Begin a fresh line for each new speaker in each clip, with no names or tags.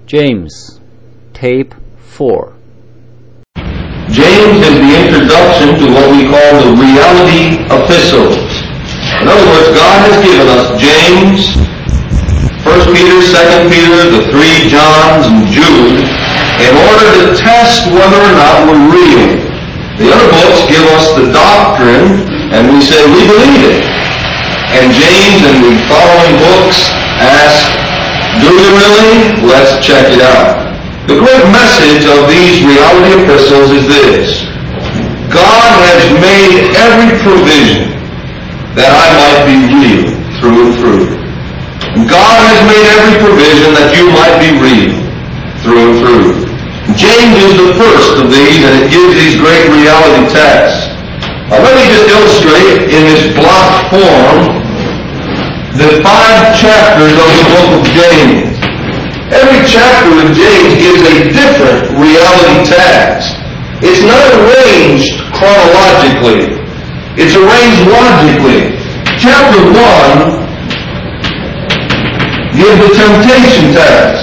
James, Tape 4.
James is the introduction to what we call the reality epistles. In other words, God has given us James, 1 Peter, 2 Peter, the 3 Johns, and Jude, in order to test whether or not we're real. The other books give us the doctrine, and we say we believe it. And James and the following books ask, do you really? Let's check it out. The great message of these reality epistles is this: God has made every provision that I might be real through and through. And God has made every provision that you might be real through and through. James is the first of these, and it gives these great reality texts. Let me just illustrate in this block form the 5 chapters of the book of James. Every chapter of James gives a different reality text. It's not arranged chronologically. It's arranged logically. Chapter 1 gives the temptation text.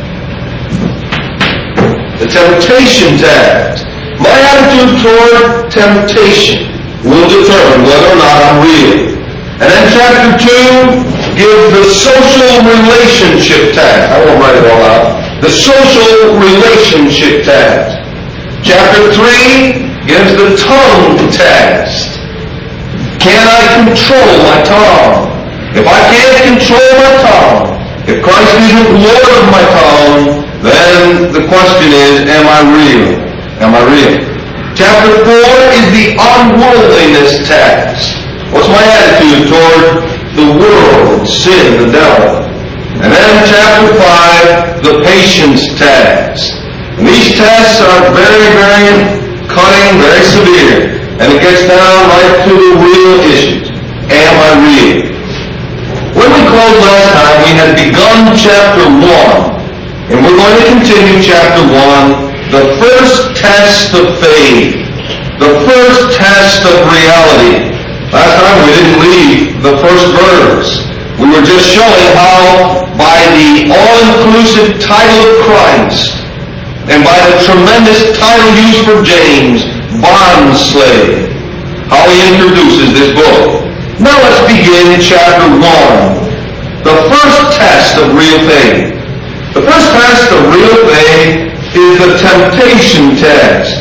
The temptation text. My attitude toward temptation will determine whether or not I'm real. And then chapter 2 gives the social relationship text. I won't write it all out. The social relationship text. Chapter 3 gives the tongue text. Can I control my tongue? If I can't control my tongue, if Christ isn't Lord of my tongue, then the question is, am I real? Am I real? Chapter 4 is the unworldliness text. What's my attitude toward the world, sin, the devil? And then chapter 5, the patience text. And these texts are very, very cutting, very severe. And it gets down right to the real issues. Am I real? When we closed last time, we had begun chapter 1. And we're going to continue chapter 1, the first test of faith. The first test of reality. Last time we didn't leave the first verse. We were just showing how by the all-inclusive title of Christ and by the tremendous title used for James, bondslave, how he introduces this book. Now let's begin chapter 1. The first test of real faith. The first test of real faith is the temptation test.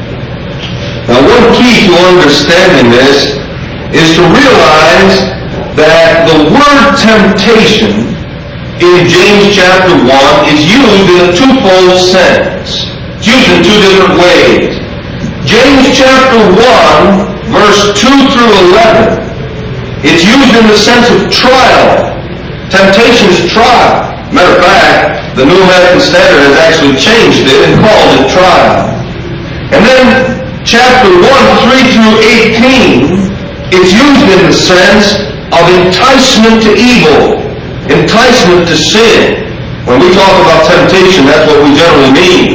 Now one key to understanding this is to realize that the word temptation in James chapter 1 is used in a twofold sense. It's used in two different ways. James chapter 1, verse 2 through 11, it's used in the sense of trial. Temptation is trial. Matter of fact, the New American Standard has actually changed it and called it trial. And then chapter 1, 3 through 18, it's used in the sense of enticement to evil, enticement to sin. When we talk about temptation, that's what we generally mean.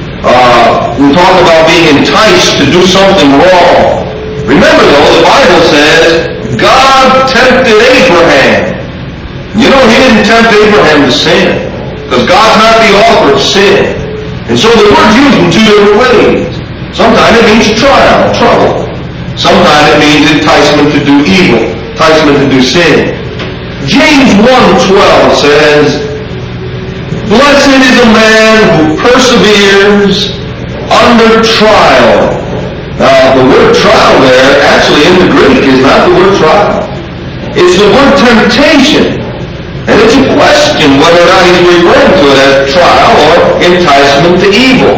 We talk about being enticed to do something wrong. Remember though, the Bible says, God tempted Abraham. You know, he didn't tempt Abraham to sin, because God's not the author of sin. And so the word's used in two different ways. Sometimes it means trial, trouble. Sometimes it means enticement to do evil, enticement to do sin. James 1:12 says, blessed is a man who perseveres under trial. Now, the word trial there, actually in the Greek, is not the word trial. It's the word temptation. And it's a question whether or not he's referring to it as trial or enticement to evil.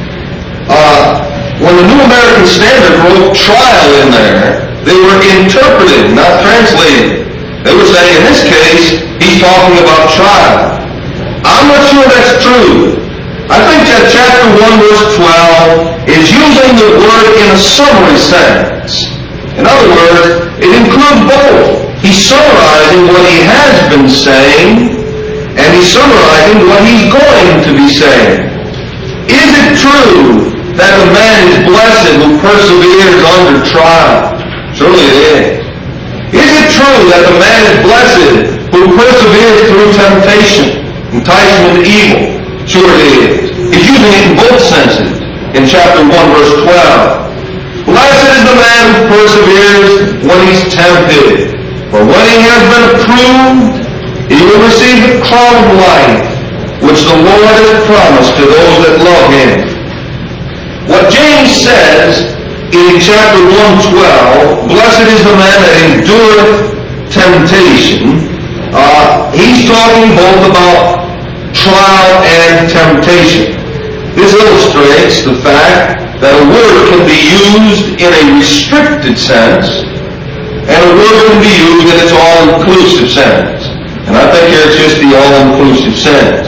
When the New American Standard wrote trial in there, they were interpreting, not translating. They were saying, in this case, he's talking about trial. I'm not sure that's true. I think that chapter 1, verse 12 is using the word in a summary sense. In other words, it includes both. He's summarizing what he has been saying, and he's summarizing what he's going to be saying. Is it true that the man is blessed who perseveres under trial? Surely it is. Is it true that the man is blessed who perseveres through temptation, enticement to evil? Sure it is. He's using it in both senses. In chapter 1, verse 12. Blessed is the man who perseveres when he's tempted. For when he has been approved, he will receive the crown of life, which the Lord has promised to those that love him. What James says in chapter 1:12, blessed is the man that endureth temptation, he's talking both about trial and temptation. This illustrates the fact that a word can be used in a restricted sense, and a word can be used in its all-inclusive sense. And I think here it's just the all-inclusive sense.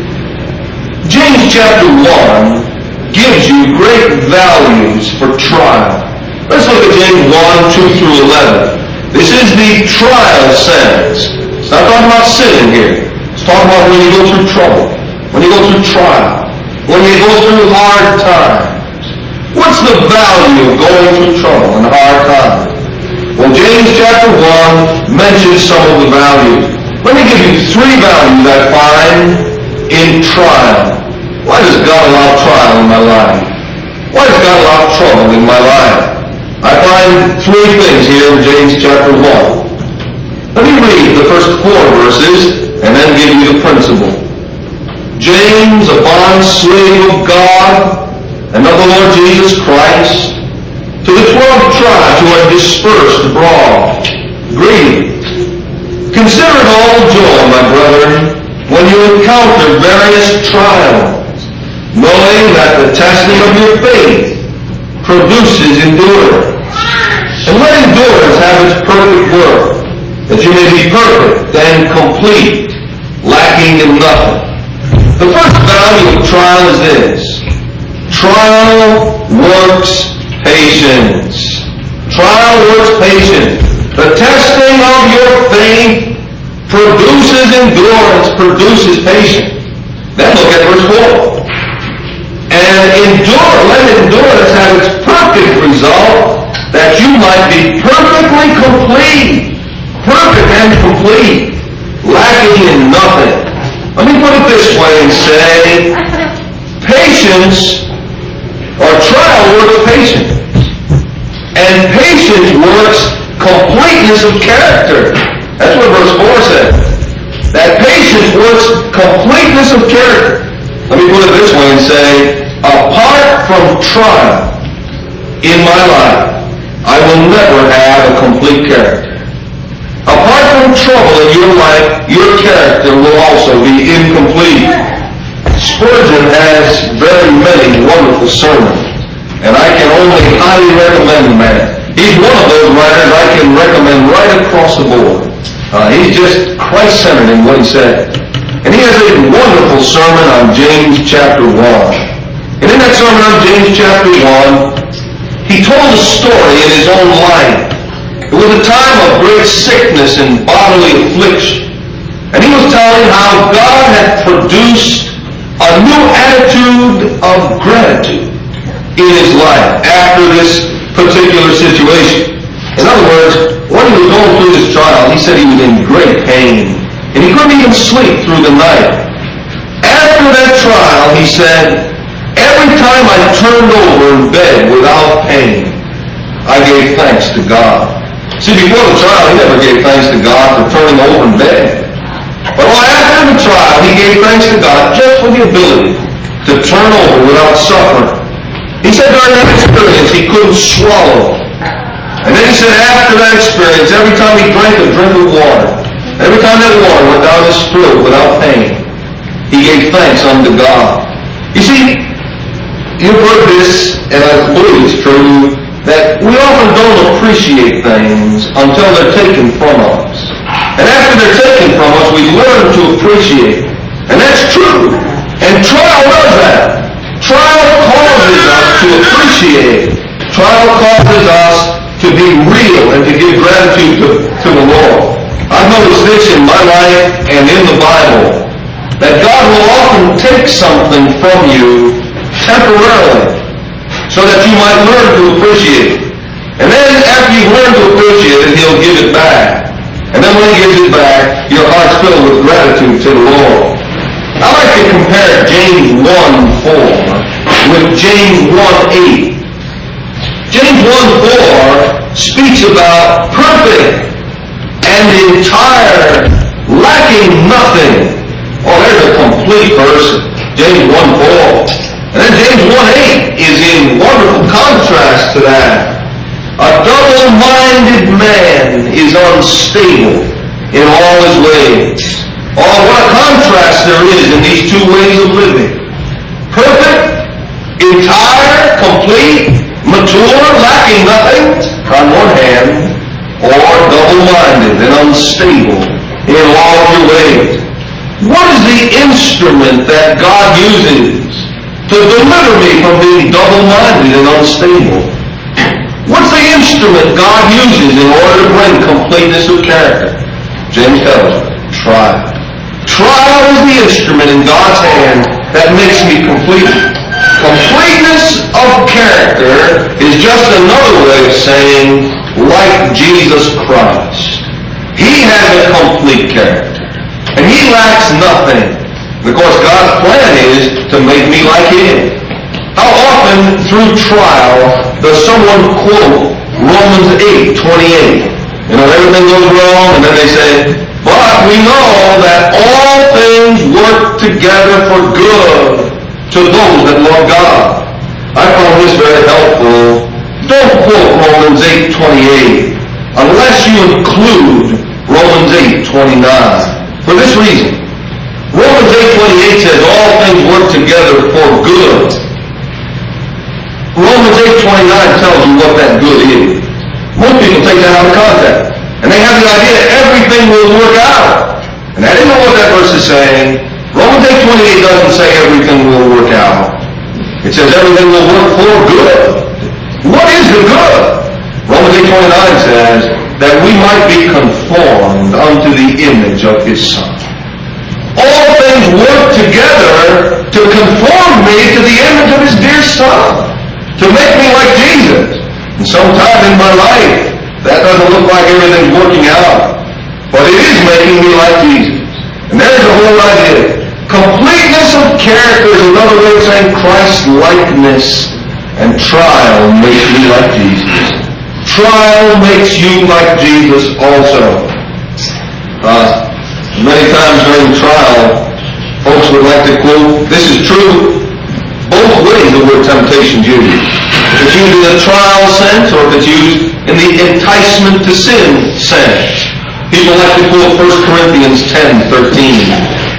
James chapter 1 gives you great values for trial. Let's look at James 1, 2 through 11. This is the trial sense. It's not talking about sinning here. It's talking about when you go through trouble, when you go through trial, when you go through hard times. What's the value of going through trouble and hard times? Well, James chapter 1 mentions some of the values. Let me give you 3 values I find in trial. Why does God allow trial in my life? Why does God allow trouble in my life? I find 3 things here in James chapter 1. Let me read the first 4 verses and then give you the principle. James, a bond slave of God and of the Lord Jesus Christ, to the 12 tribes who are dispersed abroad, greetings. Consider it all joy, my brethren, when you encounter various trials, knowing that the testing of your faith produces endurance. And let endurance have its perfect work, that you may be perfect and complete, lacking in nothing. The first value of trial is this. Trial works patience. Trial works patience. The testing of your faith produces endurance, produces patience. Then look at verse 4. And let endurance have its perfect result, that you might be perfectly complete, perfect and complete, lacking in nothing. Let me put it this way and say, patience, or trial works patience. And patience works completeness of character. That's what verse 4 says. That patience works completeness of character. Let me put it this way and say, apart from trial in my life, I will never have a complete character. Apart from trouble in your life, your character will also be incomplete. Spurgeon has very many wonderful sermons, and I can only highly recommend the man. He's one of those writers I can recommend right across the board. He's just Christ-centered in what he said. And he has a wonderful sermon on James chapter 1. And in that sermon on James chapter 1, he told a story in his own life. It was a time of great sickness and bodily affliction. And he was telling how God had produced a new attitude of gratitude in his life after this particular situation. In other words, when he was going through this trial, he said he was in great pain. And he couldn't even sleep through the night. After that trial, he said, every time I turned over in bed without pain, I gave thanks to God. See, before the trial, he never gave thanks to God for turning over in bed. But after the trial, he gave thanks to God just for the ability to turn over without suffering. He said during that experience, he couldn't swallow. And then he said after that experience, every time he drank a drink of water, every time that water went down his throat without pain, he gave thanks unto God. You see, you've heard this, and I believe it's true, that we often don't appreciate things until they're taken from us. And after they're taken from us, we learn to appreciate. And that's true. And trial does that. Trial causes us to appreciate. Trial causes us to be real and to give gratitude to the Lord. I've noticed this in my life and in the Bible, that God will often take something from you temporarily, so that you might learn to appreciate it. And then after you've learned to appreciate it, he'll give it back. And then when he gives it back, your heart's filled with gratitude to the Lord. I like to compare James James 1:4 with James 1:8. James 1:4 speaks about perfect and entire, lacking nothing. Oh, there's a complete person. James 1:4. And then James 1:8 is in wonderful contrast to that. A double-minded man is unstable in all his ways. Oh, what a contrast there is in these two ways of living. Perfect, entire, complete, mature, lacking nothing on one hand, or double-minded and unstable in all of your ways. What is the instrument that God uses to deliver me from being double-minded and unstable? What's the instrument God uses in order to bring completeness of character? James tells us, trial. Trial is the instrument in God's hand that makes me complete. Completeness of character is just another way of saying, like Jesus Christ. He has a complete character, and He lacks nothing. And of course, God's plan is to make me like Him. How often through trial does someone quote Romans 8:28? You know, everything goes wrong, and then they say, but we know that all things work together for good to those that love God. I found this very helpful. Don't quote Romans 8:28 unless you include Romans 8:29. For this reason, Romans 8:28 says all things work together for good. Romans 8:29 tells you what that good is. Most people take that out of context, and they have the idea that everything will work out. And that isn't what that verse is saying. Romans 8:28 doesn't say everything will work out. It says everything will work for good. What is the good? Romans 8:29 says that we might be conformed unto the image of His Son. All things work together to conform me to the image of His dear Son, to make me like Jesus. And sometime in my life, that doesn't look like everything's working out, but it is making me like Jesus. And there's the whole idea. Completeness of character is another way of saying Christ-likeness, and trial makes me like Jesus. Trial makes you like Jesus also. Many times during trial, folks would like to quote, this is true, both ways the word temptation is used. If it's used in a trial sense, or if it's used in the enticement to sin sense. People like to quote 1 Corinthians 10:13.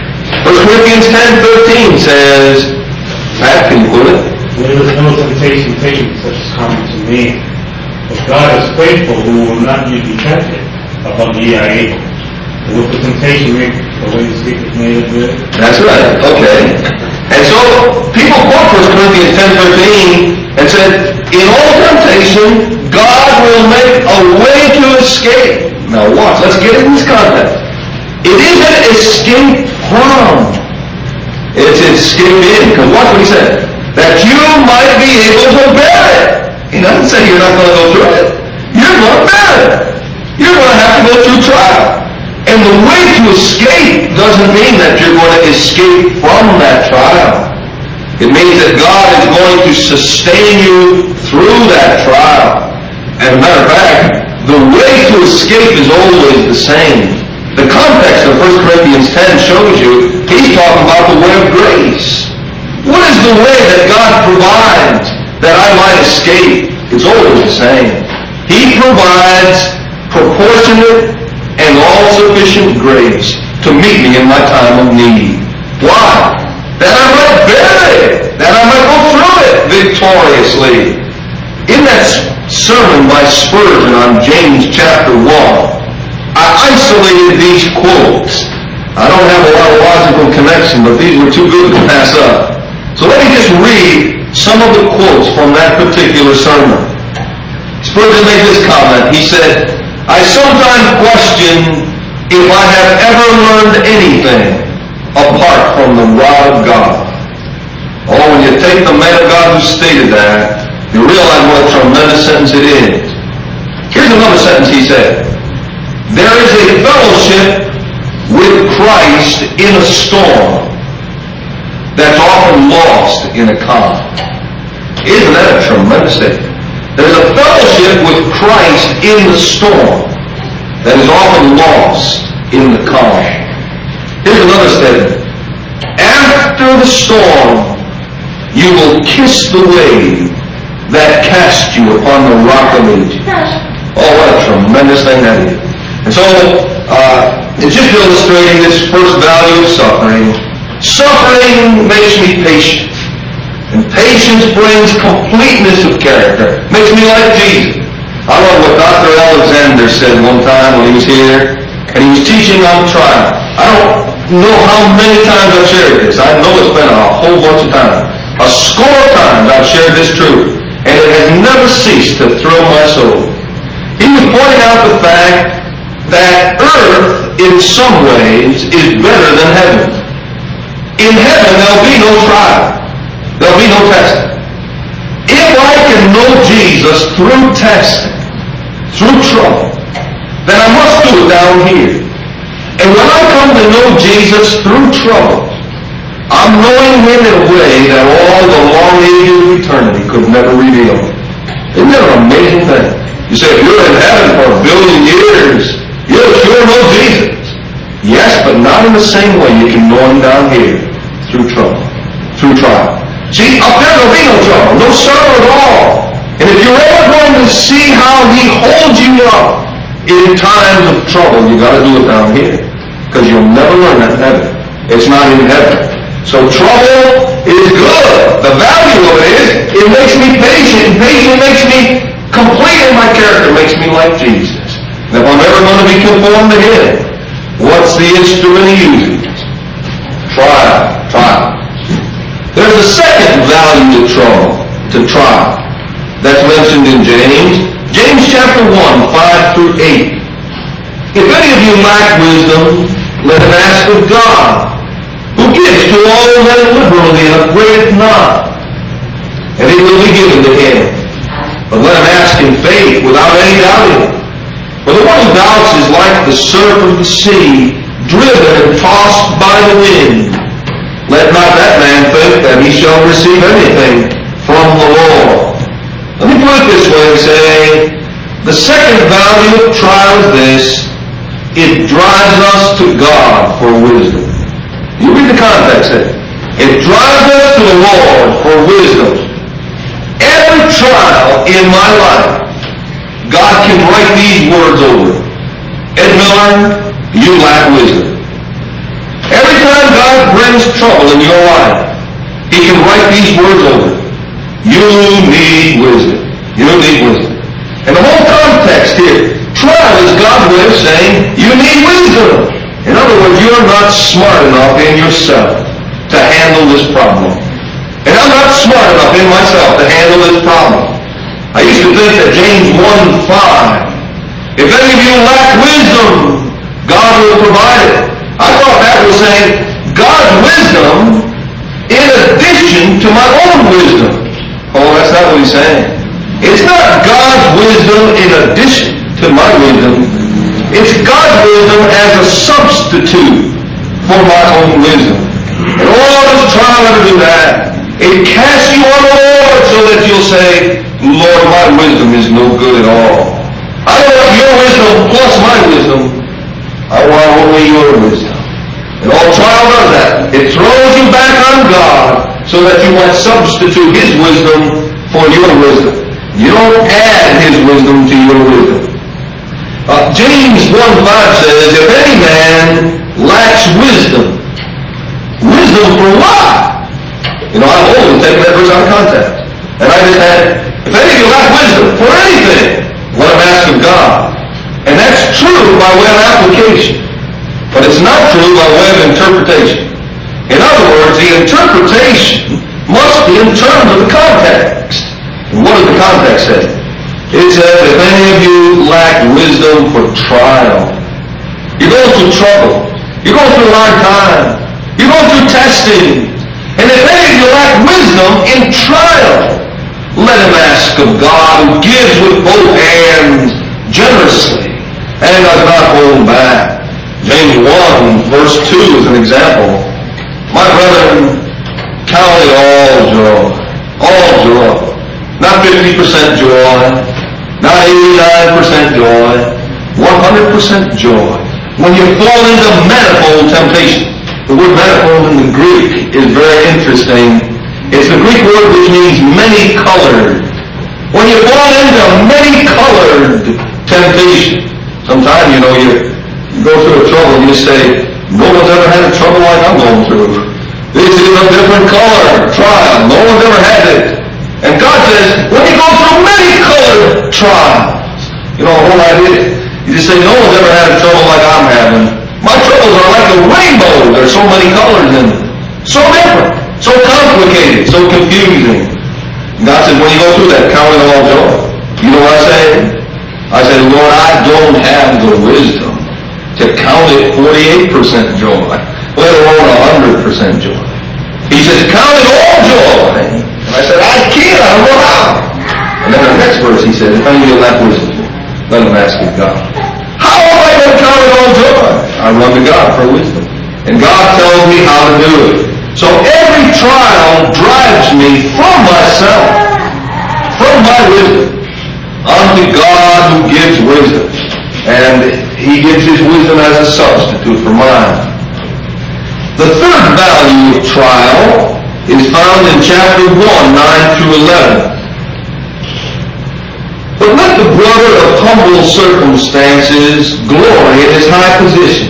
1 Corinthians 10:13 says, Pat, can you quote it?
There is no temptation taken such as common to man. But God is faithful, who will not be tempted above ye are able. And with the temptation make the way to escape is made of good.
That's right, okay. And so people quote 1 Corinthians 10:13 and said, in all temptation, God will make a way to escape. Now watch, let's get in this context. It isn't escape from. It's escape in. Because watch what he said. That you might be able to bear it. He doesn't say you're not going to go through it. You're going to bear it. You're going to have to go through trial. And the way to escape doesn't mean that you're going to escape from that trial. It means that God is going to sustain you through that trial. As a matter of fact, the way to escape is always the same. The context of 1 Corinthians 10 shows you he's talking about the way of grace. What is the way that God provides that I might escape? It's always the same. He provides proportionate and all-sufficient grace to meet me in my time of need. Why? That I might bear it. That I might go through it victoriously. In that sermon by Spurgeon on James chapter 1, I isolated these quotes. I don't have a lot of logical connection, but these were too good to pass up. So let me just read some of the quotes from that particular sermon. Spurgeon made this comment. He said, I sometimes question if I have ever learned anything apart from the rod of God. Oh, when you take the man of God who stated that, you realize what a tremendous sentence it is. Here's another sentence he said. There is a fellowship with Christ in a storm, that's often lost in a calm. Isn't that a tremendous statement? There's a fellowship with Christ in the storm that is often lost in the calm. Here's another statement. After the storm, you will kiss the wave that cast you upon the rock of ages. Oh, what a tremendous thing that is. And so, it's just illustrating this first value of suffering. Suffering makes me patient. And patience brings completeness of character. Makes me like Jesus. I love what Dr. Alexander said one time when he was here, and he was teaching on trial. I don't know how many times I've shared this. I know it's been a whole bunch of times. A score of times I've shared this truth, and it has never ceased to thrill my soul. He was pointing out the fact that earth, in some ways, is better than heaven. In heaven, there'll be no trial. There'll be no testing. If I can know Jesus through testing, through trouble, then I must do it down here. And when I come to know Jesus through trouble, I'm knowing Him in a way that all the long ages of eternity could never reveal. Isn't that an amazing thing? You say, if you're in heaven for 1 billion years, you'll sure know Jesus. Yes, but not in the same way you can know Him down here through trouble, through trial. See, up there there'll be no trouble, no sorrow at all. And if you're ever going to see how He holds you up in times of trouble, you got to do it down here, because you'll never learn that in heaven. It's not in heaven. So trouble is good. The value of it is, it makes me patient. And patience makes me complete in my character, makes me like Jesus. And if I'm ever going to be conformed to Him, what's the instrument He uses? Trial. There's a second value to trial, that's mentioned in James. James chapter 1, 5 through 8. If any of you lack wisdom, let him ask of God, who gives to all men liberally and upbraideth not, and it will be given to him. But let him ask in faith, without any doubting. For the one who doubts is like the surf of the sea, driven and tossed by the wind. Let not that man think that he shall receive anything from the Lord. Let me put it this way and say, the second value of trial is this: it drives us to God for wisdom. You read the context there. It drives us to the Lord for wisdom. Every trial in my life, God can write these words over it. Ed Miller, you lack wisdom. Every time God brings trouble in your life, He can write these words over it. You need wisdom. You need wisdom. And the whole context here, trial is God's way of saying, you need wisdom. In other words, you're not smart enough in yourself to handle this problem. And I'm not smart enough in myself to handle this problem. I used to think that James 1:5, if any of you lack wisdom, God will provide it. I thought that was saying God's wisdom in addition to my own wisdom. Oh, that's not what He's saying. It's not God's wisdom in addition to my wisdom. It's God's wisdom as a substitute for my own wisdom. And all this trial ever do that. It casts you on the Lord so that you'll say, Lord, my wisdom is no good at all. I don't want your wisdom plus my wisdom. I want only your wisdom. And all trial does that. It throws you back on God so that you might substitute His wisdom for your wisdom. You don't add His wisdom to your wisdom. James 1:5 says, if any man lacks wisdom, wisdom for what? I'm always taking that verse out of context. And I just had, if any of you lack wisdom for anything, let him ask of God. And that's true by way of application. But it's not true by way of interpretation. In other words, the interpretation must be in terms of the context. And what does the context say? It says, if any of you lack wisdom for trial, you're going through trouble, you're going through a hard time, you're going through testing, and if any of you lack wisdom in trial, let him ask of God, who gives with both hands generously and does not hold back. James 1 verse 2 is an example. My brethren, Count it all joy. All joy. Not 50% joy. Not 89% joy. 100% joy. When you fall into manifold temptation. The word manifold in the Greek is very interesting. It's the Greek word which means many-colored. When you fall into many-colored temptation, sometimes, you go through a trouble and you say, no one's ever had a trouble like I'm going through. This is a different color trial. No one's ever had it. And God says, when you go through many-colored trials, the whole idea, you just say, no one's ever had a trouble like I'm having. My troubles are like a rainbow. There's so many colors in them. So different. So complicated. So confusing. And God said, when you go through that, count it all joy. You know what I say? I said, Lord, I don't have the wisdom to count it 48% joy, let alone 100% joy. He says, count it all joy. And I said, I can't. I don't know how. And then the next verse, he said, if any of you lack wisdom, let him ask of God. How am I going to count it all joy? I run to God for wisdom. And God tells me how to do it. So every trial drives me from myself, from my wisdom, unto God who gives wisdom. And He gives His wisdom as a substitute for mine. The third value of trial is found in chapter 1, 9 through 11. But let the brother of humble circumstances glory in his high position.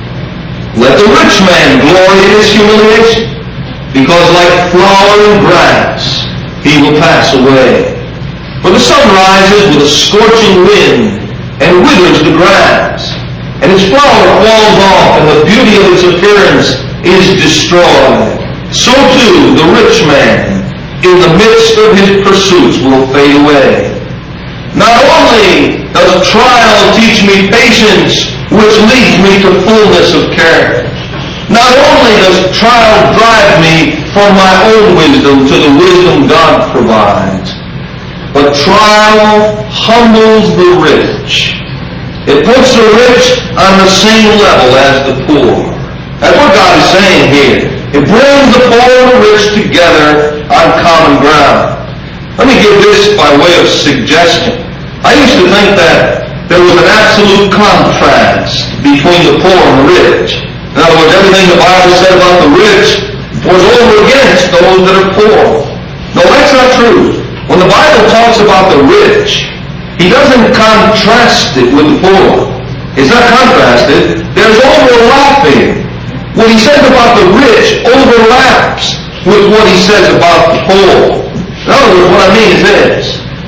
Let the rich man glory in his humiliation, because like flower and grass, he will pass away. For the sun rises with a scorching wind and withers the grass, and its flower falls off, and the beauty of its appearance is destroyed. So too the rich man, in the midst of his pursuits, will fade away. Not only does trial teach me patience, which leads me to fullness of character. Not only does trial drive me from my own wisdom to the wisdom God provides, but trial humbles the rich. It puts the rich on the same level as the poor. That's what God is saying here. It brings the poor and the rich together on common ground. Let me give this by way of suggestion. I used to think that there was an absolute contrast between the poor and the rich. In other words, everything the Bible said about the rich was over against those that are poor. No, that's not true. When the Bible talks about the rich, He doesn't contrast it with the poor. It's not contrasted. There's overlapping. What He says about the rich overlaps with what He says about the poor. In other words, what I mean is this.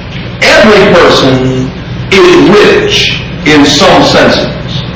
Every person is rich in some senses.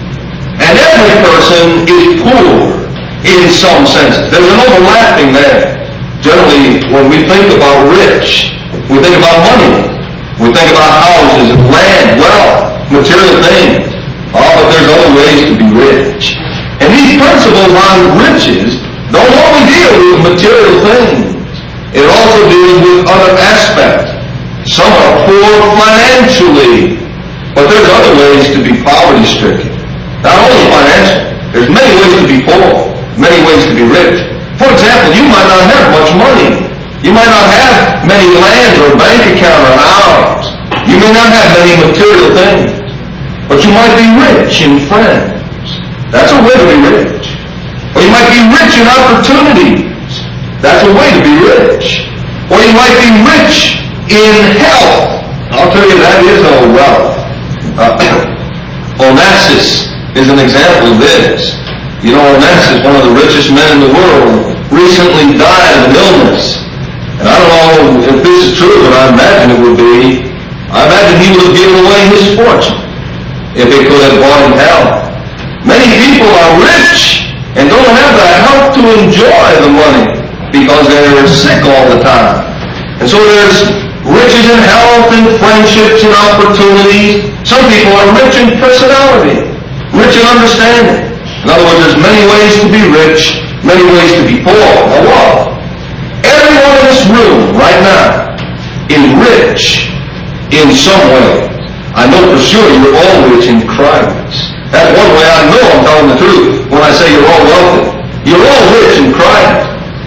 And every person is poor in some senses. There's an overlapping there. Generally, when we think about rich, we think about money. We think about houses and land, wealth, material things. Oh, but there's other ways to be rich. And these principles on riches don't only deal with material things. It also deals with other aspects. Some are poor financially, but there's other ways to be poverty-stricken. Not only financial. There's many ways to be poor, many ways to be rich. For example, you might not have much money. You might not have many lands or bank account or house. You may not have many material things. But you might be rich in friends. That's a way to be rich. Or you might be rich in opportunities. That's a way to be rich. Or you might be rich in health. I'll tell you, that is a wealth. Onassis is an example of this. You know, Onassis, one of the richest men in the world, recently died of an illness. And I don't know if this is true, but I imagine it would be. I imagine he would have given away his fortune if he could have bought him health. Many people are rich and don't have the health to enjoy the money because they're sick all the time. And so there's riches in health and friendships and opportunities. Some people are rich in personality, rich in understanding. In other words, there's many ways to be rich, many ways to be poor. Now what? Everyone in this room right now is rich in some way. I know for sure you're all rich in Christ. That's one way I know I'm telling the truth when I say you're all wealthy. You're all rich in Christ. Here's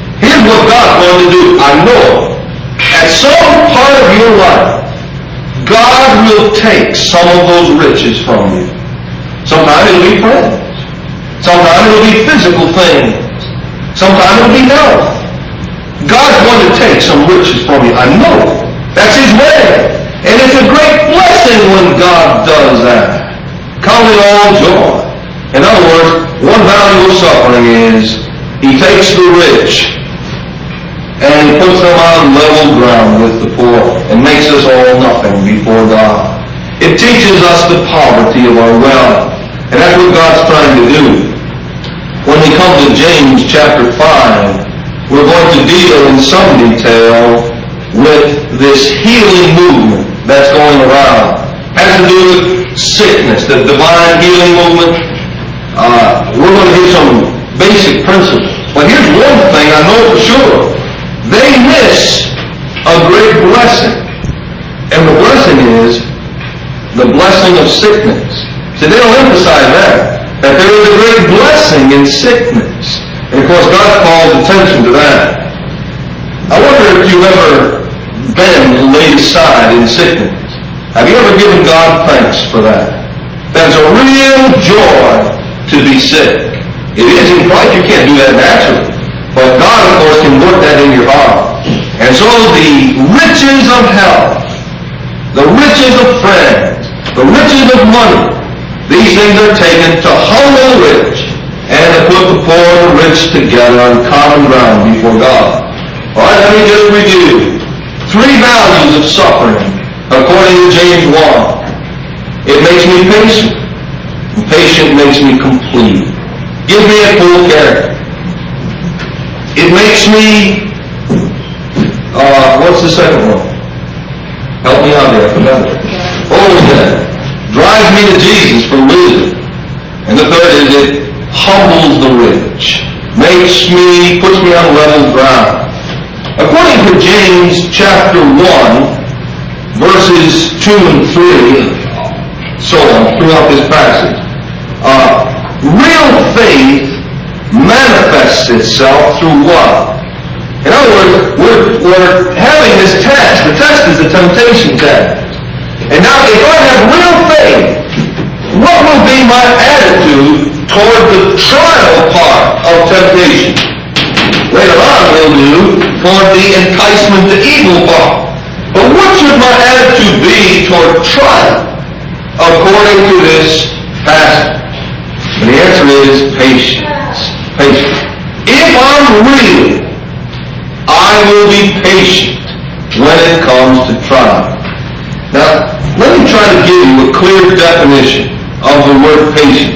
what God's going to do. I know it. At some part of your life, God will take some of those riches from you. Sometimes it'll be friends. Sometimes it'll be physical things. Sometimes it'll be health. God's going to take some riches from you. I know it. That's His way. And it's a great blessing when God does that. Count it all joy. In other words, one value of suffering is He takes the rich and He puts them on level ground with the poor and makes us all nothing before God. It teaches us the poverty of our wealth. And that's what God's trying to do. When we come to James chapter 5, we're going to deal in some detail with this healing movement that's going around. It has to do with sickness, the divine healing movement. We're going to get some basic principles. But here's one thing I know for sure. They miss a great blessing. And the blessing is the blessing of sickness. See, they don't emphasize that there is a great blessing in sickness. And of course, God calls attention to that. I wonder if you've ever been laid aside in sickness. Have you ever given God thanks for that? That's a real joy to be sick. It is in Christ. You can't do that naturally. But God, of course, can work that in your heart. And so the riches of health, the riches of friends, the riches of money, these things are taken to humble the rich and to put the poor and the rich together on common ground before God. All right, let me just review. 3 values of suffering, according to James 1. It makes me patient. And patient makes me complete. Give me a full character. It makes me, what's the second one? Help me out there, I forgot it. Oh, yeah. Drives me to Jesus for wisdom. And the third is it humbles the rich. Puts me on level ground. According to James chapter 1, verses 2 and 3, so on, throughout this passage, real faith manifests itself through what? In other words, we're having this test. The test is a temptation test. And now, if I have real faith, what will be my attitude toward the trial part of temptation? Later on, we'll do toward the enticement to evil part. But what should my attitude be toward trial, according to this passage? And the answer is patience. Patience. If I'm real, I will be patient when it comes to trial. Now, let me try to give you a clear definition of the word patience.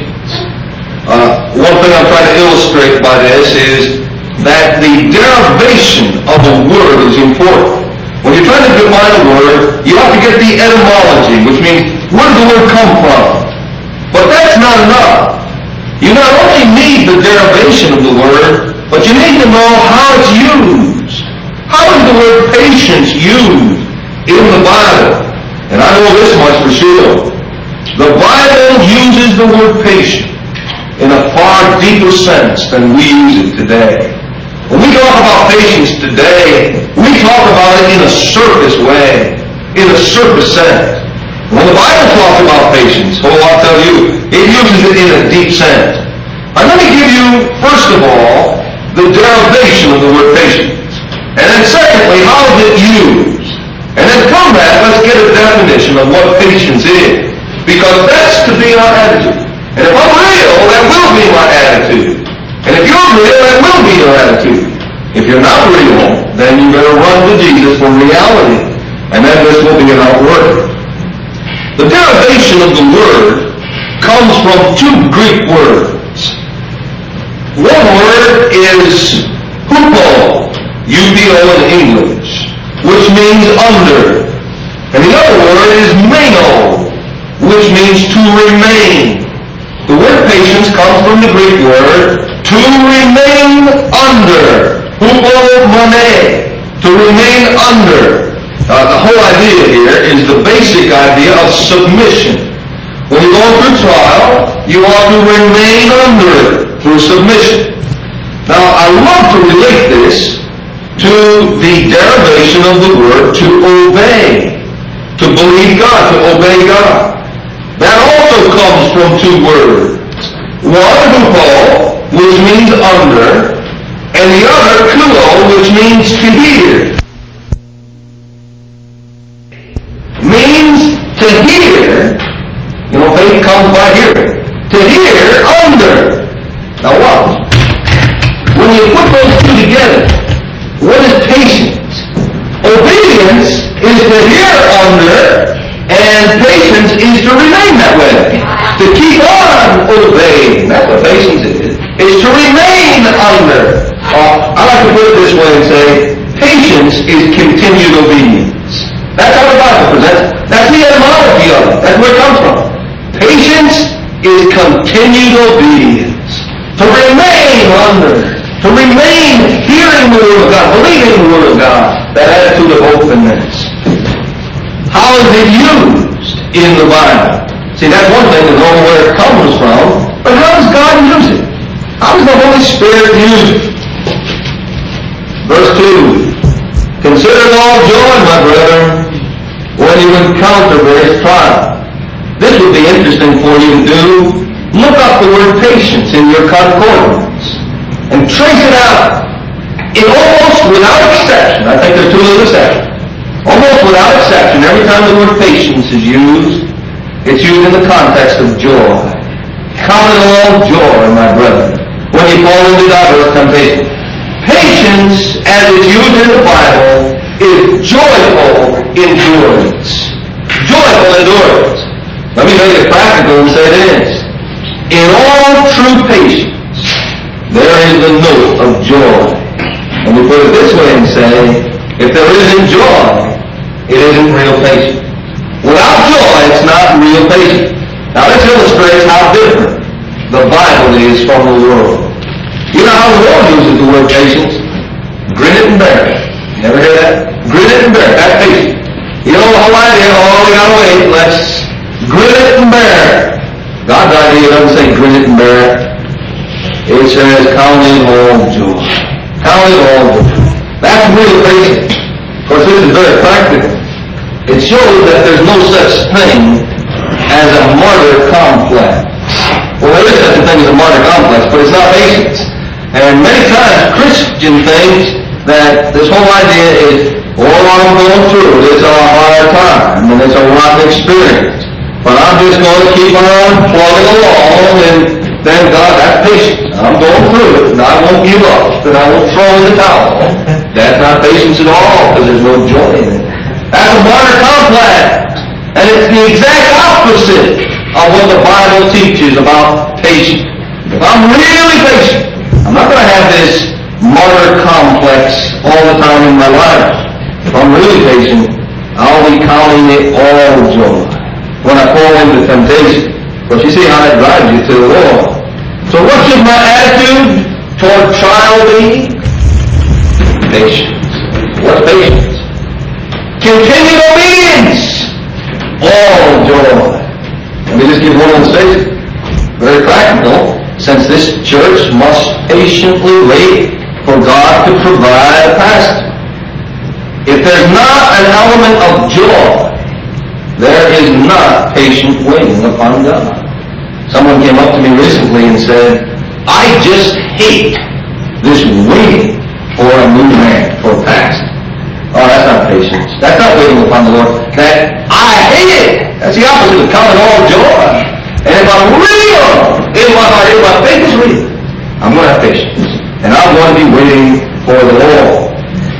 One thing I'm trying to illustrate by this is that the derivation of a word is important. When you're trying to define a word, you have to get the etymology, which means where does the word come from? But that's not enough. You not only need the derivation of the word, but you need to know how it's used. How is the word patience used in the Bible? And I know this much for sure. The Bible uses the word patient in a far deeper sense than we use it today. When we talk about patience today, we talk about it in a surface way, in a surface sense. When the Bible talks about patience, I'll tell you, it uses it in a deep sense. Now let me give you, first of all, the derivation of the word patience. And then secondly, how is it used? And then from that, let's get a definition of what patience is. Because that's to be our attitude. And if I'm real, that will be my attitude. And if you're real, that will be your attitude. If you're not real, then you better run to Jesus for reality. And then this will be an outward. The derivation of the word comes from 2 Greek words. One word is hupo, U-P-O in English, which means under. And the other word is meno, which means to remain. The word patience comes from the Greek word to remain under. Hupomone, to remain under. The whole idea here is the basic idea of submission. When you go through trial, you ought to remain under it through submission. Now, I love to relate this to the derivation of the word to obey, to believe God, to obey God. That also comes from two words. One, hupo, which means under, and the other, kuo, which means to hear. Means to hear, faith comes by hearing. To hear under. Now watch. When you put those two together, what is patience? Obedience is to hear under, and patience is to remain that way. To keep on obeying. That's what patience is to remain under. I like to put it this way and say, patience is continued obedience. That's how the Bible presents. That's the etymology of it. That's where it comes from. Patience is continued obedience. To remain under. To remain hearing the Word of God, believing the Word of God. That attitude of openness. How is it used in the Bible? See, that's one thing to know where it comes from, but how does God use it? How does the Holy Spirit use it? Verse 2. Consider it all joy, my brethren, when you encounter various trials. This would be interesting for you to do. Look up the word patience in your concordance and trace it out. In almost without exception, I think there are two little exceptions. Almost without exception, every time the word patience is used, it's used in the context of joy. Count it all joy, my brethren, when you fall into diverse temptation. Patience, as it's used in the Bible, is joyful endurance. Joyful endurance. Let me make it practical and say this. In all true patience, there is the note of joy. And we put it this way and say, if there isn't joy, it isn't real patience. Without joy, it's not real patience. Now this illustrates how different the Bible is from the world. You know how the world uses the word patience? Grin it and bear it. You ever hear that? Grin it and bear it. That's patience. You know the whole idea, we gotta wait, let's grin it and bear it. God's idea doesn't say grin it and bear it. It says count it all joy. Count it all joy. That's real patience. Of course, this is very practical. It shows that there's no such thing as a martyr complex. Well, there is such a thing as a martyr complex, but it's not patience. And many times Christian thinks that this whole idea is, I'm going through it, it's a hard time, and it's a rotten experience. But I'm just going to keep on plugging along, and then God, that's patience. I'm going through it, and I won't give up, and I won't throw in the towel. That's not patience at all, because there's no joy in it. That's a martyr complex. And it's the exact opposite of what the Bible teaches about patience. If I'm really patient, I'm not going to have this martyr complex all the time in my life. If I'm really patient, I'll be counting it all joy when I fall into temptation. But you see how that drives you to the Lord. So what should my attitude toward trial be? Patience. What's patience? Continued obedience. All joy. Let me just give one illustration. Very practical. Since this church must patiently wait for God to provide a pastor. If there's not an element of joy, there is not patient waiting upon God. Someone came up to me recently and said, I just hate this waiting for a new man, for a pastor. Oh, that's not patience. That's not waiting upon the Lord. That I hate it. That's the opposite of counting all joy. And if I'm real in my heart, if my faith is real, I'm going to have patience. And I'm going to be waiting for the Lord.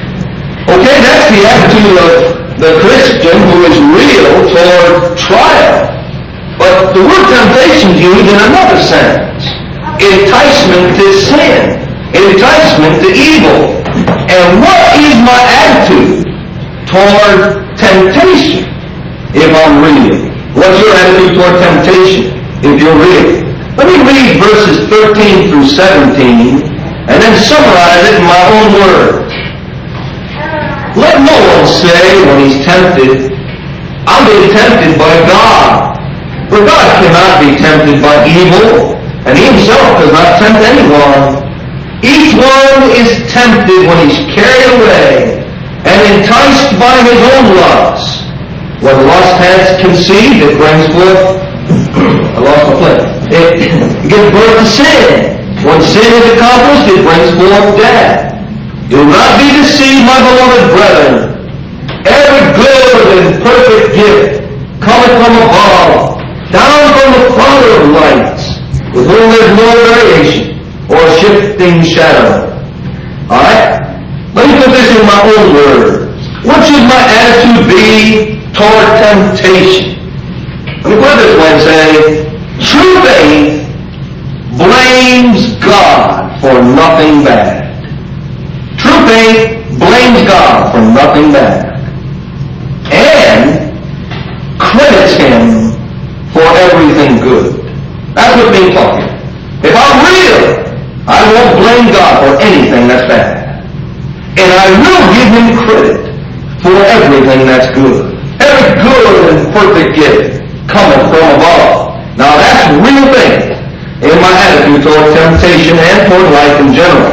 Okay, that's the attitude of the Christian who is real toward trial. But the word temptation is used in another sense. Enticement to sin. Enticement to evil. And what is my attitude toward temptation if I'm real? What's your attitude toward temptation if you're real? Let me read verses 13 through 17 and then summarize it in my own words. Let no one say when he's tempted, I'm being tempted by God. For God cannot be tempted by evil, and he himself does not tempt anyone. Each one one is tempted when he's carried away and enticed by his own lusts. When lust has conceived, it brings forth, I lost my place. It gives birth to sin. When sin is accomplished, it brings forth death. Do not be deceived, my beloved brethren. Every good and perfect gift cometh from above, down from the Father of lights, with whom there is no variation or shifting shadow. Alright? Let me put this in my own words. What should my attitude be toward temptation? Let me put it this way and say, true faith blames God for nothing bad. True faith blames God for nothing bad. And credits Him for everything good. That's what's being taught here. If I'm real, I won't blame God for anything that's bad. And I will give Him credit for everything that's good. Every good and perfect gift cometh from above. Now that's real faith in my attitude toward temptation and toward life in general.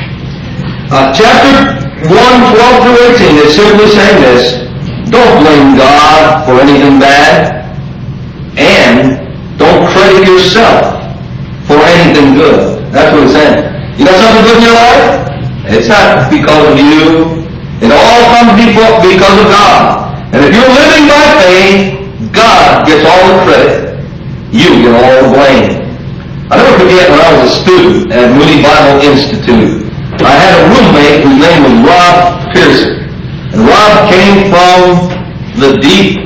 Chapter 1, 12 through 18 is simply saying this: don't blame God for anything bad, and don't credit yourself for anything good. That's what it's saying. You got something good in your life? It's not because of you. It all comes because of God. And if you're living by faith, God gets all the credit. You get all the blame. I never forget when I was a student at Moody Bible Institute. I had a roommate whose name was Rob Pearson. And Rob came from the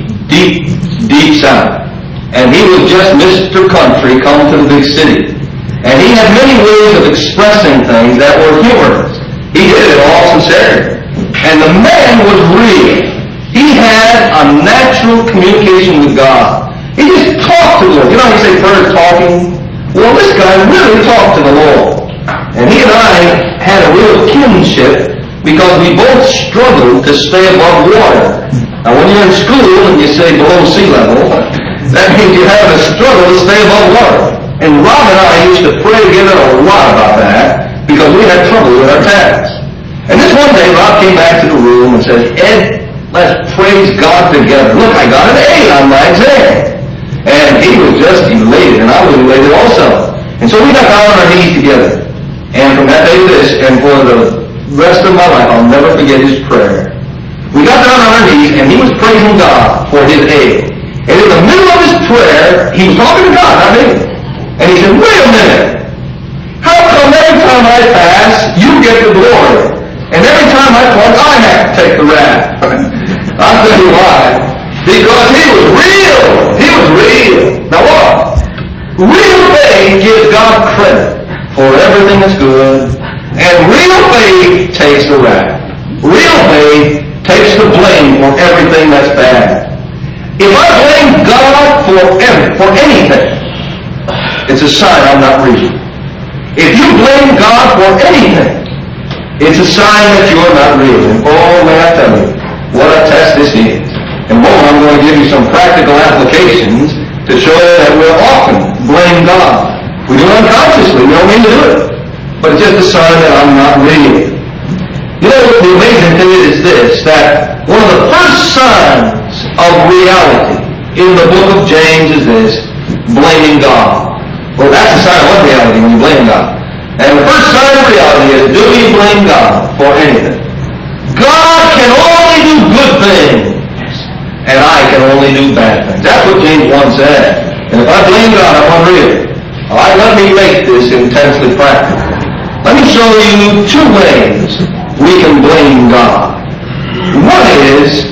deep South. And he was just Mr. Country come to the big city. And he had many ways of expressing things that were humorous. He did it in all sincerity. And the man was real. He had a natural communication with God. He just talked to the Lord. You know how you say prayer is talking? Well, this guy really talked to the Lord. And he and I had a real kinship because we both struggled to stay above water. Now, when you're in school and you say below sea level, that means you're having a struggle to stay above water. And Rob and I used to pray together a lot about that because we had trouble with our tasks. And this one day, Rob came back to the room and said, Ed, let's praise God together. Look, I got an A on my exam. And he was just elated, and I was elated also. And so we got down on our knees together. And from that day to this, and for the rest of my life, I'll never forget his prayer. We got down on our knees, and he was praising God for his A. And in the middle of his prayer, he was talking to God, not me. And he said, wait a minute. How come every time I pass, you get the glory? And every time I flunk, I have to take the wrath. I'll tell you why. Because he was real. He was real. Now what? Real faith gives God credit for everything that's good. And real faith takes the wrath. Real faith takes the blame for everything that's bad. If I blame God for anything, it's a sign I'm not real. If you blame God for anything, it's a sign that you're not real. And oh, may I tell you, what a test this is. And boy, I'm going to give you some practical applications to show you that we'll often blame God. We do it unconsciously. We don't mean to do it. But it's just a sign that I'm not real. You know, the amazing thing is this, that one of the first signs of reality in the book of James is this: blaming God. Well, that's a sign of what reality when you blame God. And the first sign of reality is, do you blame God for anything? God can only do good things, and I can only do bad things. That's what James 1 said. And if I blame God, I'm unreal. All right, let me make this intensely practical. Let me show you two ways we can blame God. One is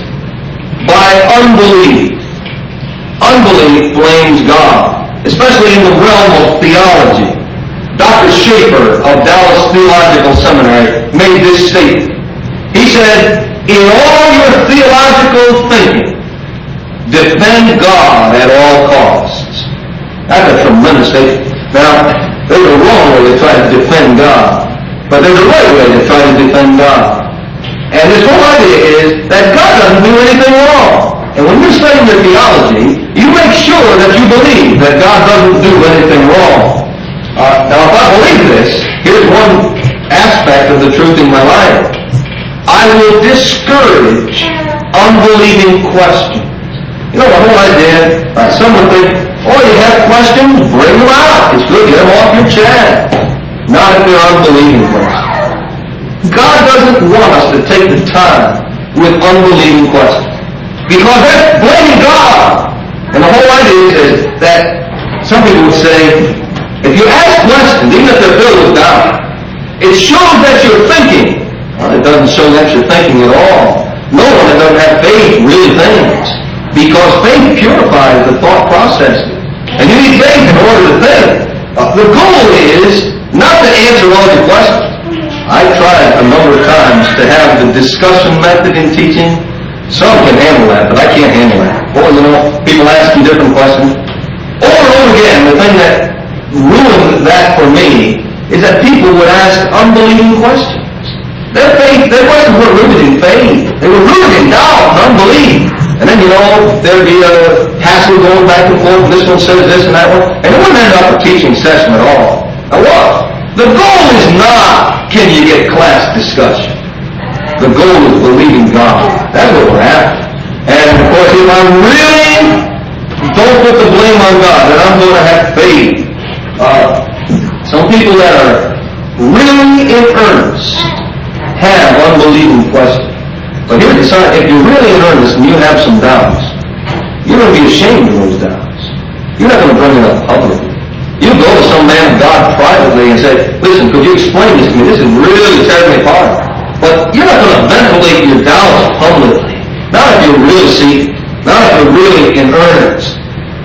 by unbelief. Unbelief blames God, especially in the realm of theology. Dr. Schaefer of Dallas Theological Seminary made this statement. He said, in all your theological thinking, defend God at all costs. That's a tremendous statement. Now, there's a wrong way to try to defend God, but there's a right way to try to defend God. And this whole idea is that God doesn't do anything wrong. And when you're studying your theology, you make sure that you believe that God doesn't do anything wrong. Now, if I believe this, here's one aspect of the truth in my life. I will discourage unbelieving questions. You know, the whole idea, some would think, oh, you have questions, bring them out. It's good, get them off your chest. Not if they're unbelieving questions. God doesn't want us to take the time with unbelieving questions. Because that's blaming God. And the whole idea is that some people would say, if you ask questions, even if they're filled with doubt, it shows that you're thinking. Well, it doesn't show that you're thinking at all. No one that doesn't have faith really thinks. Because faith purifies the thought process. And you need faith in order to think. The goal is not to answer all your questions. I tried a number of times to have the discussion method in teaching. Some can handle that, but I can't handle that. Or, you know, people ask you different questions. Over and over again, the thing that ruined that for me is that people would ask unbelieving questions. Their questions weren't rooted in faith. They were rooted in doubt and unbelief. And then, you know, there'd be a hassle going back and forth. This one says this and that one. And it wouldn't end up a teaching session at all. Now what? The goal is not, can you get class discussion? The goal is believing God. That's what we're after. And, of course, if I really don't put the blame on God, then I'm going to have faith. Some people that are really in earnest have unbelieving questions. But here's the sign, if you're really in earnest and you have some doubts, you're going to be ashamed of those doubts. You're not going to bring it up publicly. You go to some man of God privately and say, listen, could you explain this to me? This is really tearing me apart. But you're not going to ventilate your doubts publicly. Not if you're really seeking. Not if you're really in earnest.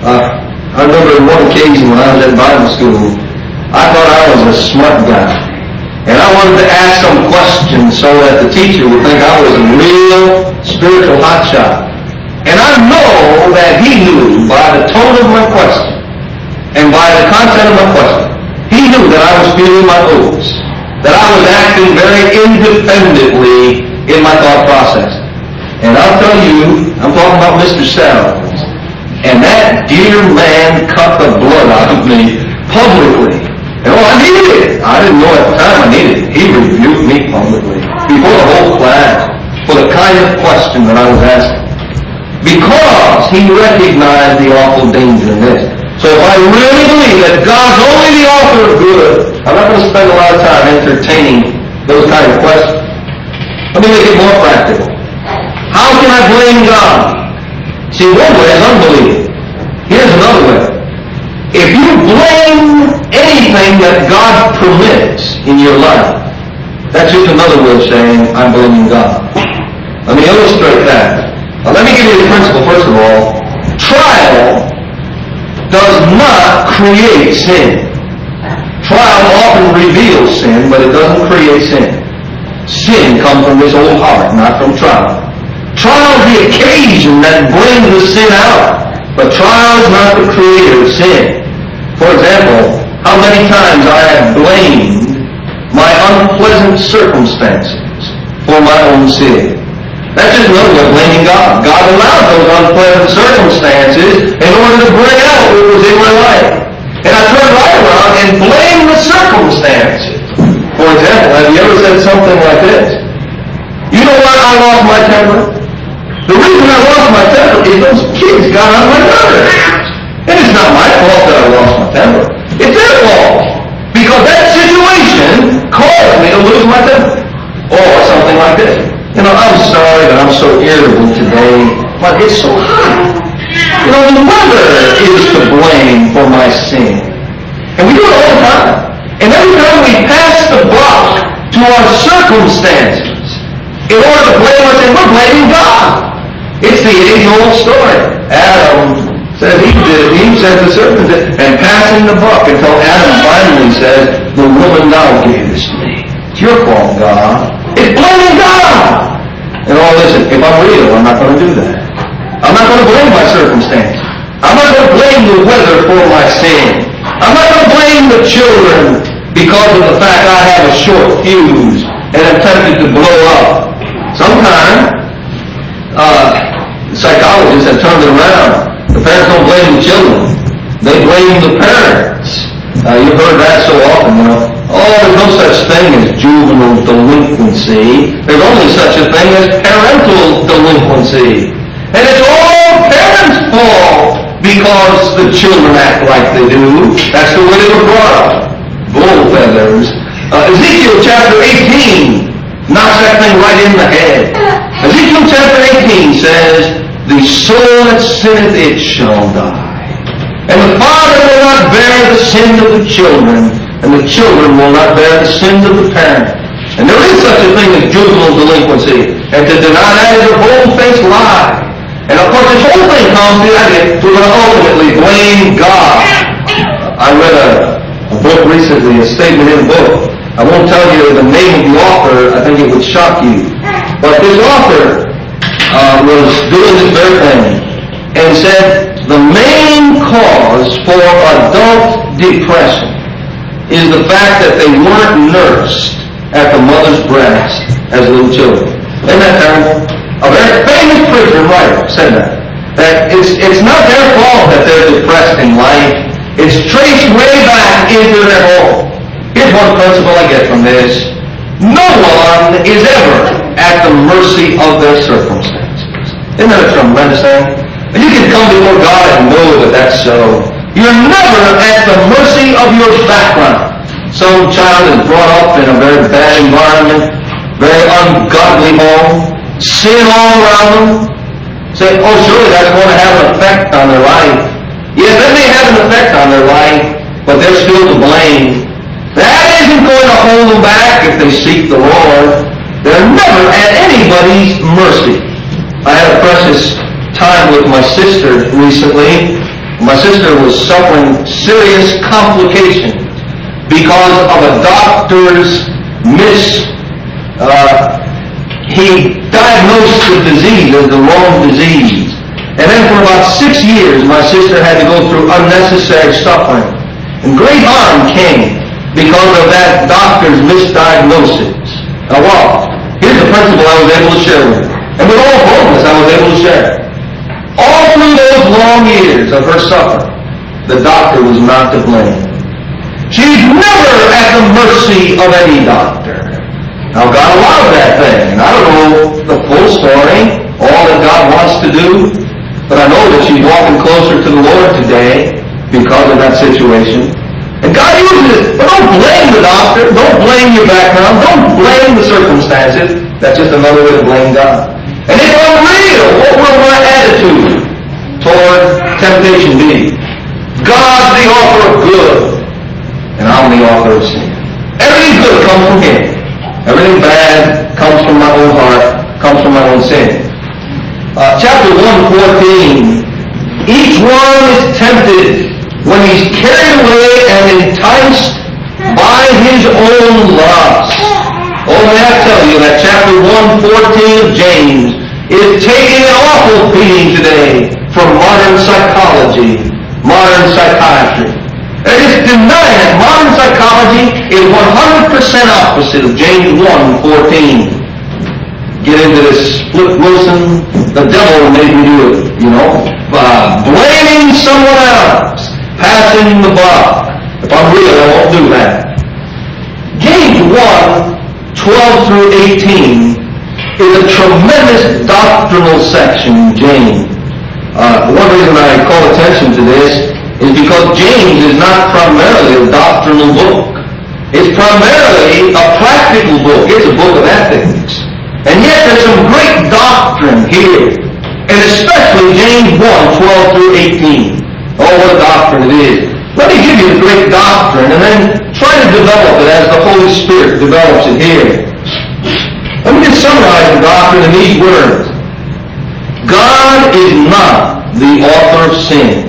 I remember on one occasion when I was at Bible school, I thought I was a smart guy. And I wanted to ask some questions so that the teacher would think I was a real spiritual hotshot. And I know that he knew by the tone of my question and by the content of my question, he knew that I was feeling my oats, that I was acting very independently in my thought process. And I'll tell you, I'm talking about Mr. Sells, and that dear man cut the blood out of me publicly. And I needed it. I didn't know at the time I needed it. He rebuked me publicly before the whole class for the kind of question that I was asking. Because he recognized the awful danger in this. So if I really believe that God's only the author of good, I'm not going to spend a lot of time entertaining those kind of questions. Let me make it more practical. How can I blame God? See, one way is unbelief. Here's another way. If you blame anything that God permits in your life, that's just another way of saying, I'm blaming God. Let me illustrate that. Now, let me give you the principle, first of all. Trial does not create sin. Trial often reveals sin, but it doesn't create sin. Sin comes from this old heart, not from trial. Trial is the occasion that brings the sin out, but trial is not the creator of sin. For example, how many times I have blamed my unpleasant circumstances for my own sin. That's just another way of blaming God. God allowed those unpleasant circumstances in order to bring out what was in my life. And I turn right around and blame the circumstances. For example, have you ever said something like this? You know why I lost my temper? The reason I lost my temper is those kids got on my nerves. And it's not my fault that I lost my temper. It's their fault. Because that situation caused me to lose my temper. Or something like this. You know, I'm sorry that I'm so irritable today, but it's so hot. You know, the weather is to blame for my sin. And we do it all the time. And every time we pass the buck to our circumstances, in order to blame our sin, we're blaming God. It's the age-old story. Adam says he did it. Eve says the serpent did it. And passing the buck until Adam finally says, the woman thou gavest me. It's your fault, God. It's blaming God. And all this, if I'm real, I'm not going to do that. I'm not going to blame my circumstance. I'm not going to blame the weather for my sin. I'm not going to blame the children because of the fact I have a short fuse and I'm tempted to blow up. Sometimes, psychologists have turned it around. The parents don't blame the children. They blame the parents. You've heard that so often, you know. Oh, there's no such thing as Jews juvenile delinquency. There's only such a thing as parental delinquency. And it's all parents' fault because the children act like they do. That's the way they were brought up. Bull feathers. Ezekiel chapter 18 knocks that thing right in the head. Ezekiel chapter 18 says, "The soul that sinneth, it shall die. And the father will not bear the sins of the children, and the children will not bear the sins of the parents." And there is such a thing as juvenile delinquency. And to deny that is a bold-faced lie. And of course, this whole thing comes to that we're going to ultimately blame God. I read a book recently, a statement in a book. I won't tell you the name of the author. I think it would shock you. But this author was doing this very thing and said the main cause for adult depression is the fact that they weren't nursed at the mother's breast as little children. Isn't that terrible? A very famous preacher and writer said that it's not their fault that they're depressed in life. It's traced way back into their home. Here's one principle I get from this. No one is ever at the mercy of their circumstances. Isn't that a tremendous thing? You can come before God and know that that's so. You're never at the mercy of your background. Some child is brought up in a very bad environment, very ungodly home, sin all around them. Say, oh, surely that's going to have an effect on their life. Yes, that may have an effect on their life, but they're still to blame. That isn't going to hold them back if they seek the Lord. They're never at anybody's mercy. I had a precious time with my sister recently. My sister was suffering serious complications because of a doctor's he diagnosed the disease as the wrong disease. And then for about 6 years, my sister had to go through unnecessary suffering. And great harm came because of that doctor's misdiagnosis. Now, well, here's the principle I was able to share with her. And with all boldness, I was able to share. All through those long years of her suffering, the doctor was not to blame. She's never at the mercy of any doctor. Now, God allowed that thing. And I don't know the full story, all that God wants to do, but I know that she's walking closer to the Lord today because of that situation. And God uses it. But don't blame the doctor. Don't blame your background. Don't blame the circumstances. That's just another way to blame God. And if I'm real, what will my attitude toward temptation be? God's the author of good, and I'm the author of sin. Everything good comes from Him. Everything bad comes from my own heart, comes from my own sin. Chapter 1:14, each one is tempted when he's carried away and enticed by his own lust. Oh, may I tell you that chapter 1:14 of James is taking an awful beating today from modern psychology, modern psychiatry. They're just denying that modern psychology is 100% opposite of James 1:14. Get into this Flip Wilson, the devil made me do it, blaming someone else, passing the buck. If I'm real, I won't do that. James 1:12 through 18 is a tremendous doctrinal section, James. One reason I call attention to this is because James is not primarily a doctrinal book. It's primarily a practical book. It's a book of ethics. And yet there's some great doctrine here. And especially James 1:12 through 18. Oh, what a doctrine it is. Let me give you the great doctrine and then try to develop it as the Holy Spirit develops it here. Let me just summarize the doctrine in these words. God is not the author of sin.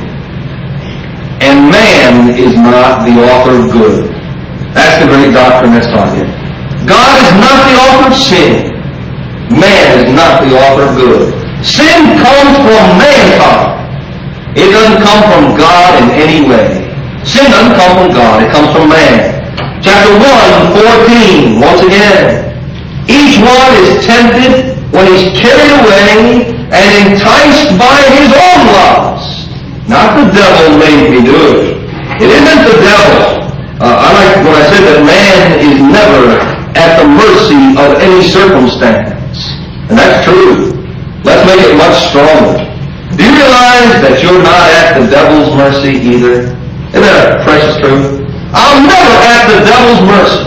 And man is not the author of good. That's the great doctrine that's taught here. God is not the author of sin. Man is not the author of good. Sin comes from mankind. It doesn't come from God in any way. Sin doesn't come from God. It comes from man. Chapter 1:14, once again. Each one is tempted when he's carried away and enticed by his own lust. Not the devil made me do it. It isn't the devil. I like when I said that man is never at the mercy of any circumstance. And that's true. Let's make it much stronger. Do you realize that you're not at the devil's mercy either? Isn't that a precious truth? I'm never at the devil's mercy.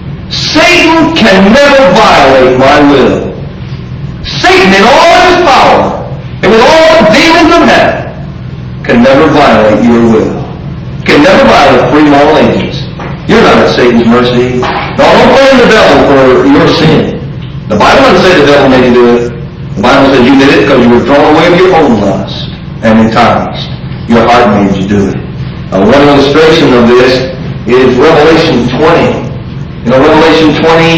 Satan can never violate my will. Satan, in all his power, and with all the demons of heaven, can never violate your will. Can never violate free moral agents. You're not at Satan's mercy. No, don't blame the devil for your sin. The Bible doesn't say the devil made you do it. The Bible says you did it because you were drawn away with your own lust and enticed. Your heart made you do it. One illustration of this is Revelation 20. In Revelation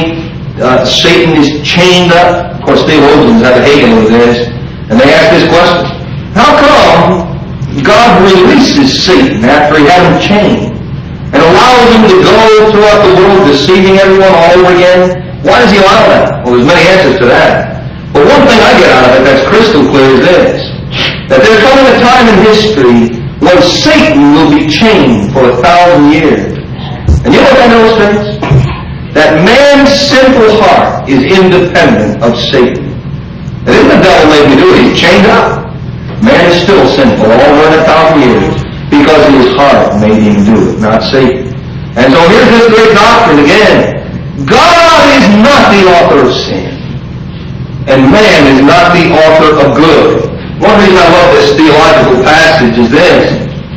20, Satan is chained up. Of course, theologians have a heyday with this. And they ask this question: how come God releases Satan after he had him chained and allows him to go throughout the world deceiving everyone all over again? Why does he allow that? Well, there's many answers to that. But one thing I get out of it that's crystal clear is this: that there's coming a time in history when Satan will be chained for 1,000 years. And you know what that illustrates? That man's sinful heart is independent of Satan. And if the devil made me do it, he's chained up. Man is still sinful all over 1,000 years because his heart made him do it, not Satan. And so here's this great doctrine again. God is not the author of sin. And man is not the author of good. One reason I love this theological passage is this: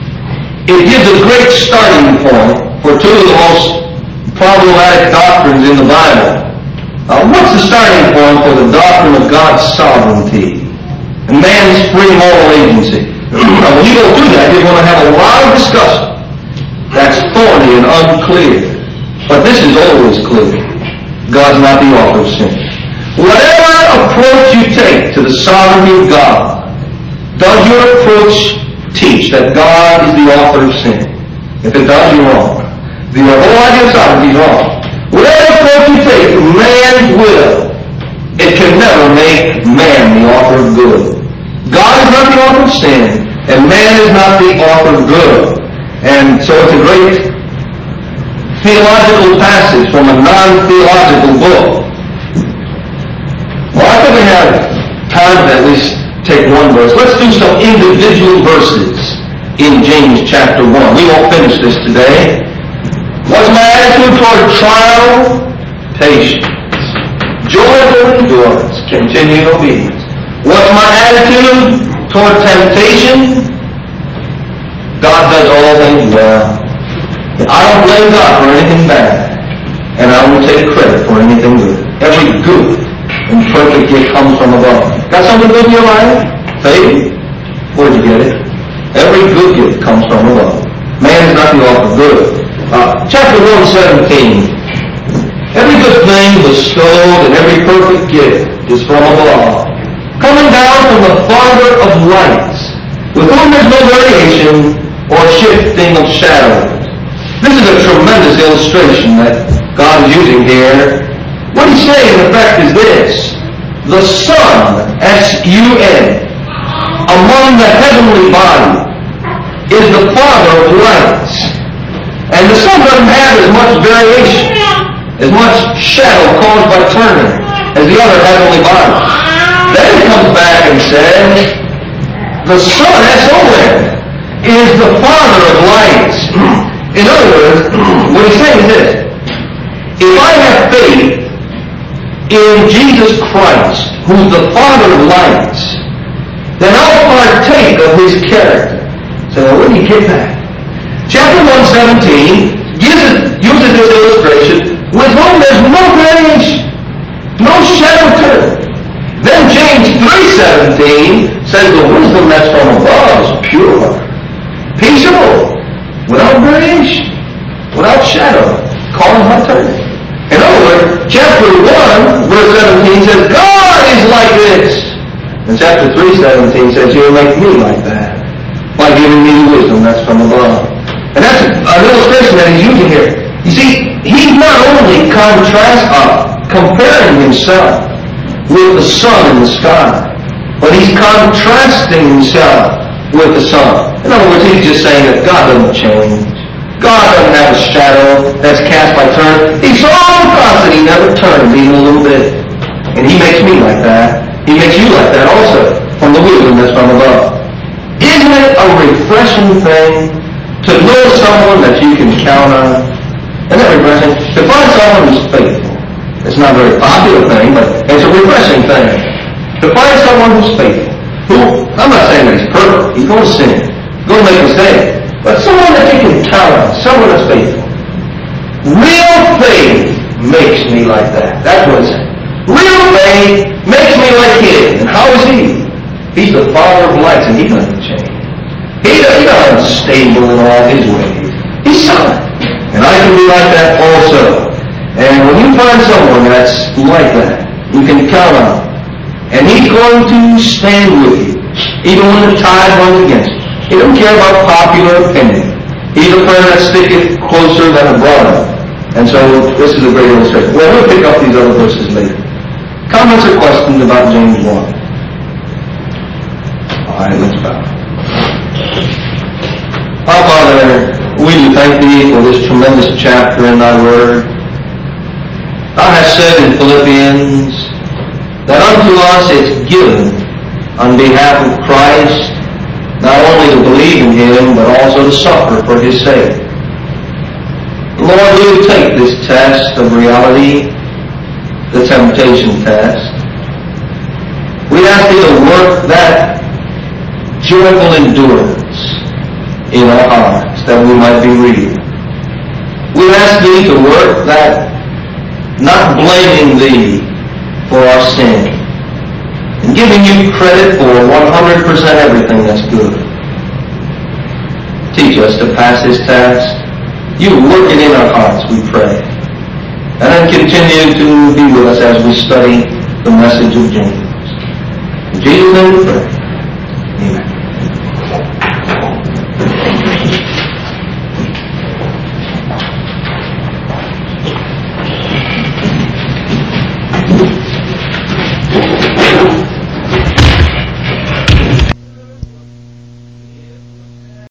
it gives a great starting point for two of the most problematic doctrines in the Bible. What's the starting point for the doctrine of God's sovereignty and man's free moral agency? When you go through that, you're going to have a lot of discussion that's thorny and unclear. But this is always clear. God's not the author of sin. Whatever approach you take to the sovereignty of God, does your approach teach that God is the author of sin? If it does, you're wrong. The whole idea of sovereignty is wrong. Whatever approach you take to man's will, it can never make man the author of good. God is not the author of sin, and man is not the author of good. And so it's a great theological passage from a non-theological book. Well, I think we have time to at least take one verse. Let's do some individual verses in James chapter 1. We won't finish this today. What's my attitude toward trial? Patience. Joyful endurance. Continued obedience. What's my attitude toward temptation? God does all things well. I don't blame God for anything bad, and I won't take credit for anything good. Every good and perfect gift comes from above. Got something good in your life? Faith? Where'd you get it? Every good gift comes from above. Man is not the author of good. Chapter 1:17. Every good thing bestowed and every perfect gift is from above, coming down from the Father of lights, with whom there's no variation or shifting of shadows. This is a tremendous illustration that God is using here. What he's saying, in effect, is this: the Son, S-U-N, among the heavenly body, is the Father of lights. And the Son doesn't have as much variation, as much shadow caused by turning, as the other heavenly bodies. Then he comes back and says, the Son, S-O-N, is the Father of lights. In other words, what he's saying is this: if I have faith in Jesus Christ, who's the Father of lights, then I'll partake of his character. So where do you get that? Chapter 1:17 uses this illustration, with whom there's no variation, no shadow turn. Then James 3:17 says the wisdom that's from above is pure, peaceable, without variation, without shadow, caused by turning. In other words, chapter 1, verse 17 says, God is like this. And chapter 3:17 says, he'll make me like that, by giving me the wisdom that's from above. And that's an illustration that he's using here. You see, he's not only comparing himself with the sun in the sky, but he's contrasting himself with the sun. In other words, he's just saying that God doesn't change. God doesn't have a shadow that's cast by turn. He's so constant, he never turns even a little bit. And he makes me like that. He makes you like that also, from the wisdom that's from above. Isn't it a refreshing thing to know someone that you can count on? Isn't it refreshing? To find someone who's faithful. It's not a very popular thing, but it's a refreshing thing. To find someone who's faithful. Who, I'm not saying that he's perfect. He's going to sin. He's going to make mistakes. But someone that you can count on. Someone that's faithful. Real faith makes me like that. That's what it's saying. Real faith makes me like him. And how is he? He's the Father of lights, and he doesn't change. He's not unstable in all his ways. He's solid. And I can be like that also. And when you find someone that's like that, you can count on him. And he's going to stand with you, even when the tide runs against you. He doesn't care about popular opinion. He's a friend that sticketh closer than a brother. And so this is a great illustration. Well, we'll pick up these other verses later. Comments or questions about James 1? All right, let's bow. Our Father, we do thank Thee for this tremendous chapter in Thy Word. Thou hast said in Philippians that unto us it's given on behalf of Christ not only to believe in Him, but also to suffer for His sake. Lord, we take this test of reality, the temptation test. We ask Thee to work that joyful endurance in our hearts, that we might be real. We ask Thee to work that not blaming Thee for our sin, and giving You credit for 100% everything that's good. Teach us to pass this test. You work it in our hearts, we pray. And then continue to be with us as we study the message of James. In Jesus' name we pray. Amen.